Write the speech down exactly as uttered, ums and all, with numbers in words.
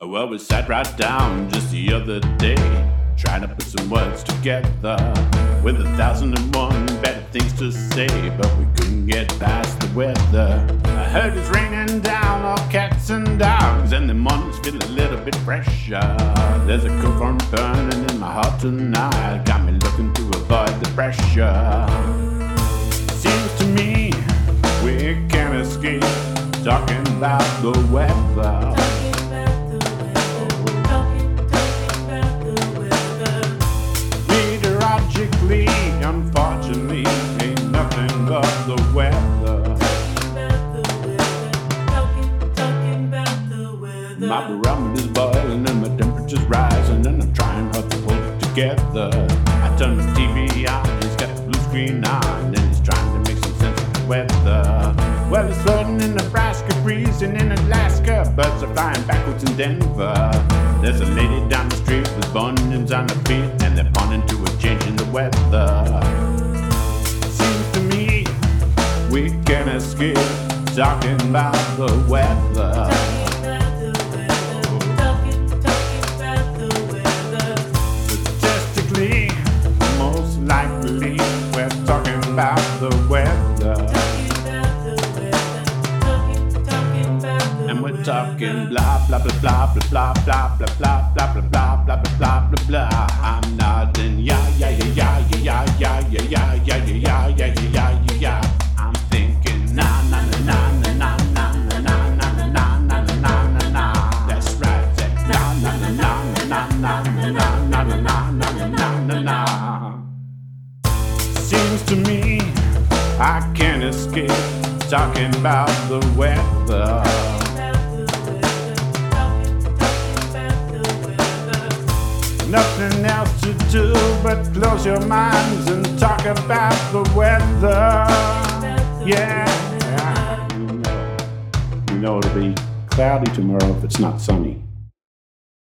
Well, we sat right down just the other day, trying to put some words together, with a thousand and one better things to say, but we couldn't get past the weather. I heard it's raining down, all cats and dogs, and the mornings feel a little bit fresher. There's a cold front burning in my heart tonight, got me looking to avoid the pressure. Seems to me we can't escape talking about the weather. Unfortunately, ain't nothing but the weather. My barometer's boiling and my temperature's rising, and I'm trying hard to hold it together. I turn the T V on, he's got the blue screen on, and he's trying to make some sense of the weather. Well, it's floating in Nebraska, freezing in Alaska, birds are flying backwards in Denver. There's a lady down the street with bunions on her feet, and they're pointing to a change in the weather. Seems to me we can't escape talking about the weather. Statistically, most likely we're talking about the weather. And we're talking blah blah blah blah blah blah blah blah blah blah blah blah blah blah blah. I'm nodding yeah yeah yeah yeah yeah yeah yeah yeah yeah yeah yeah yeah yeah yeah. I'm thinking na na na na na na na na na na na na na na. That's right. Na na na na na na na na na na na na na. Seems to me I can't escape talking about the weather. Nothing else to do but close your minds and talk about the weather. Yeah, yeah. You know, you know it'll be cloudy tomorrow if it's not sunny.